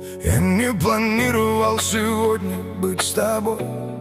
Я не планировал сегодня быть с тобой.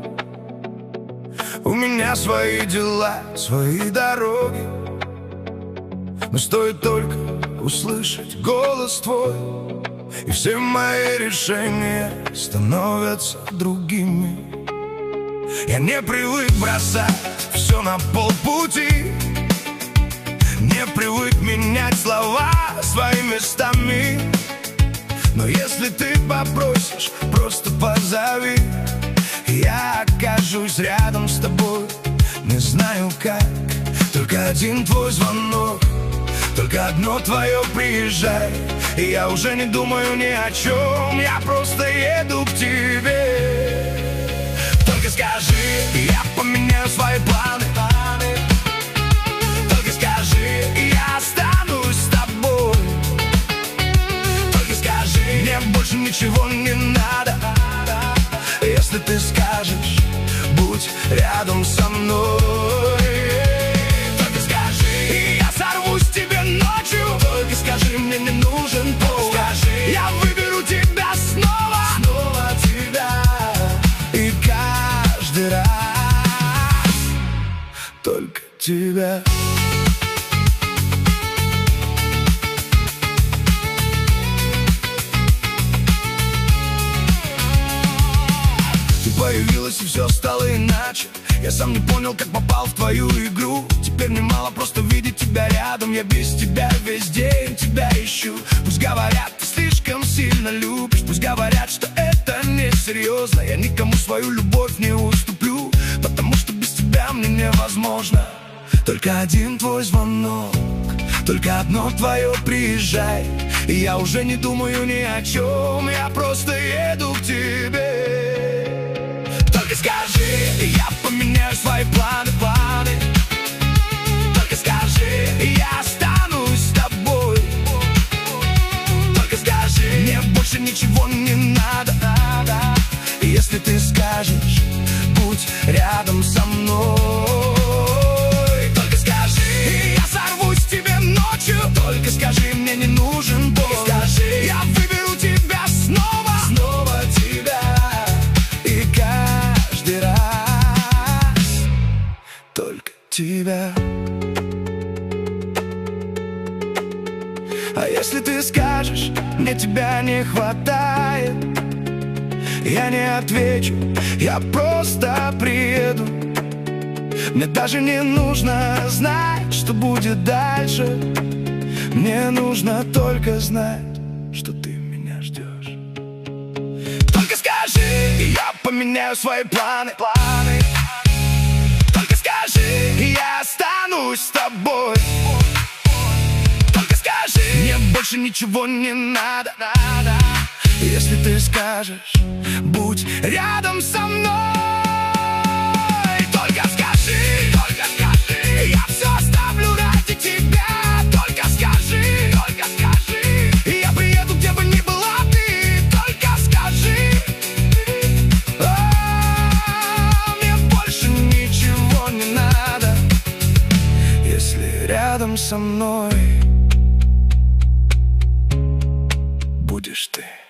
У меня свои дела, свои дороги, но стоит только услышать голос твой, и все мои решения становятся другими. Я не привык бросать все на полпути, не привык менять слова своими местами. Но если ты попросишь, просто позови, я окажусь рядом с тобой. Не знаю как, только один твой звонок, только одно твое приезжай, и я уже не думаю ни о чем, я просто еду к тебе. Только скажи, я поменяю свои планы. Только скажи, я останусь с тобой. Только скажи, мне больше ничего не надо. Если ты скажешь, будь рядом со мной. Только скажи, я сорвусь тебе ночью. Только скажи, мне не нужен повод. Скажи, я выберу тебя снова, снова тебя. И каждый раз только тебя. Появилась, и все стало иначе. Я сам не понял, как попал в твою игру. Теперь мне мало просто видеть тебя рядом. Я без тебя весь день тебя ищу. Пусть говорят, ты слишком сильно любишь, пусть говорят, что это несерьезно. Я никому свою любовь не уступлю, потому что без тебя мне невозможно. Только один твой звонок, только одно твое приезжай, и я уже не думаю ни о чем, я просто еду к тебе. Только скажи, я поменяю свои планы. Только скажи, я останусь с тобой. Только скажи, мне больше ничего не надо. Если ты скажешь, будь рядом со мной. Только скажи, я сорвусь тебе ночью. Только скажи, мне не нужен бой. Скажи, я выберу тебя снова, снова тебя. И каждый раз только тебя. А если ты скажешь, мне тебя не хватает, я не отвечу, я просто приеду. Мне даже не нужно знать, что будет дальше. Мне нужно только знать, что ты меня ждешь. Только скажи, я поменяю свои планы. Только скажи, я останусь с тобой. Только скажи, мне больше ничего не надо. Если ты скажешь, будь рядом со мной. Только скажи, я все оставлю ради тебя. Только скажи, я приеду, где бы ни была ты. Только скажи, мне больше ничего не надо, если рядом со мной будешь ты.